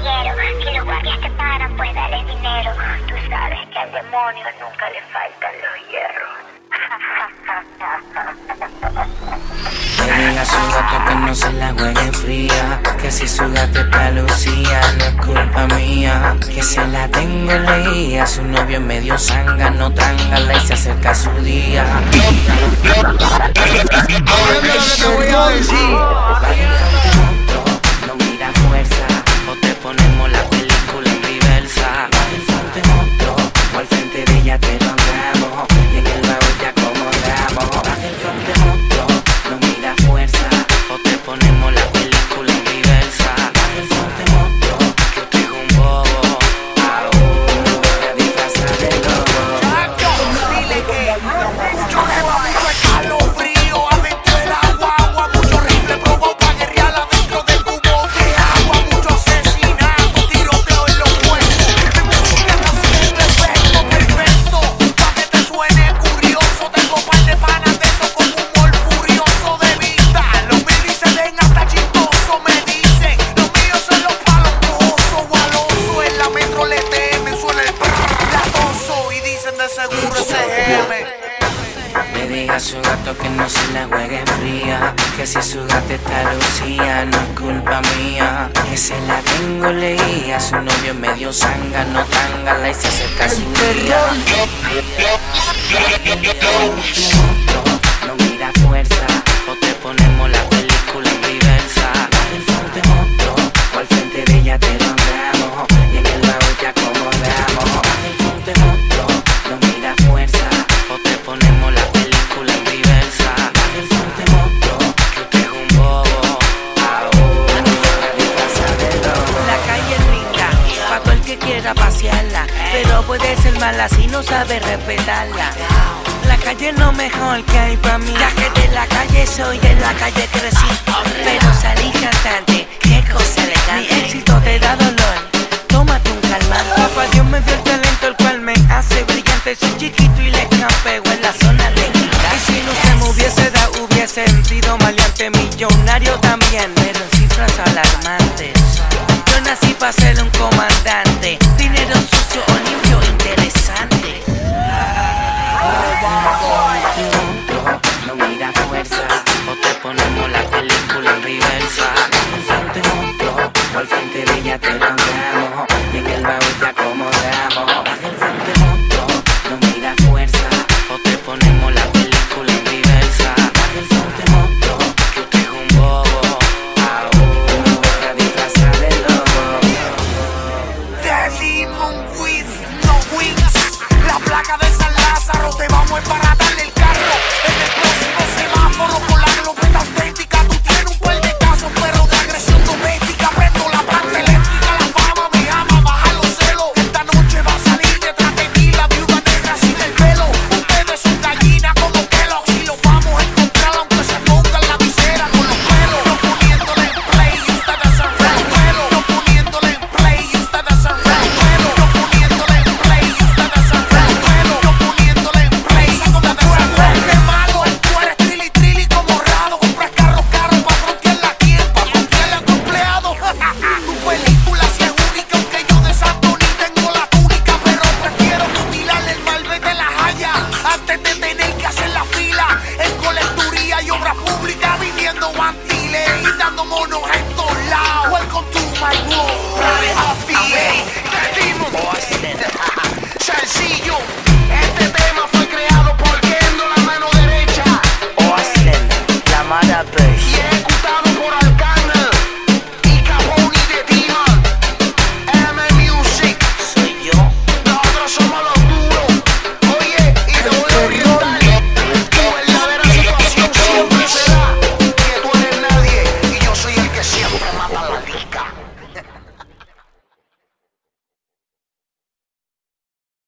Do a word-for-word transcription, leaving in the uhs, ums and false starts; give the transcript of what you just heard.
quiero. Si los guardias te paran, pues dale dinero. Tú sabes que al demonio nunca le faltan los hierros. Le diga a su gato que no se la juegue fría, que si su gato está lucía no es culpa mía, que se la tengo leía, su novio es medio zanga, no trángala y se acerca su día. Óyeme lo que te voy a decir. Vaya enfrente monstruo, no mira fuerza, o te ponemos la película en reversa. Vaya enfrente monstruo, o al frente de ella te logramos, y en el baúl te acomodamos. Vaya enfrente monstruo, no mira fuerza, o te ponemos la película en reversa. Vaya enfrente monstruo, que usted es un bobo, aún me voy a disfrazar de lobo. Dile que mucho leva, mucho escalofrío adentro del agua, agua, mucho rifle provoca guerrear adentro del cubo de agua, mucho asesinato, tiroteo en los puestos, música naciendo efecto perfecto, pa' que te suene curioso, tengo par de panas de eso con humor furioso de vista, los miris se ven hasta chistosos, me dicen, los míos son los palos pozos, gualoso, en la metro le temen, suena el prrr, latoso, y dicen de seguro ese geme. Le diga a su gato que no se la juegue fría, que si su gato está lucía no es culpa mía, que se la tengo leía, su novio es medio zanga, no trángala y se acerca su día. No mira fuerza, o te ponemos la película en reversa. Al frente monstruo, o al frente de ella te logramos, y en el baúl te acomodamos. Al frente monstruo, no mira fuerza, o te ponemos la película en reversa. Al frente monstruo, que usted es un bobo, aún me voy a disfrazar de lobo. La calle es linda, pa' todo el que quiera pasearla, pero puede ser mala si no sabe respetarla. La calle es lo mejor que hay pa' mí, ya que de la calle soy, en la calle crecí, pero salí cantante, qué cosa elegante. Mi éxito te da dolor, tómate un calmante. Papá Dios me dio el talento el cual me hace brillante, soy chiquito y le campeo en la zona de gigante. Y si no se me hubiese dado, hubiese sido maleante, millonario también, pero en cifras alarmantes. Yo nací para ser un comandante,